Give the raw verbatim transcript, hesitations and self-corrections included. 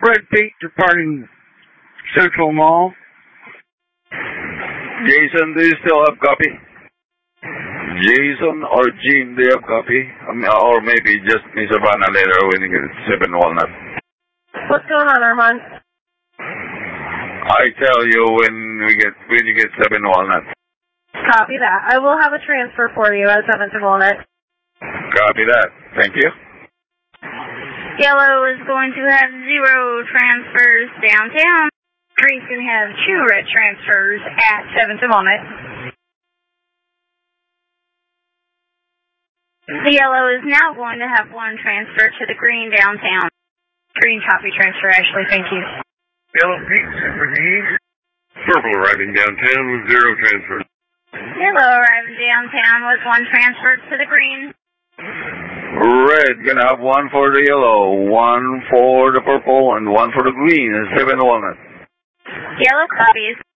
Red Peak departing Central Mall. Jason, do you still have copy? Jason or Gene, do you have copy? Um, or maybe just Miss Savannah later when you get seven Walnut. What's going on, Armand? I tell you when we get when you get seven Walnut. Copy that. I will have a transfer for you at seventh and Walnut. Copy that. Thank you. Yellow is going to have zero transfers downtown. Green's going to have two red transfers at seventh and Walnut. The yellow is now going to have one transfer to the green downtown. Green copy transfer, Ashley. Thank you. Yellow Peak, Super D. Purple arriving downtown with zero transfers. Yellow arriving downtown with one transfer to the green. Red gonna have one for the yellow, one for the purple, and one for the green, and seven Walnut. Yellow copies.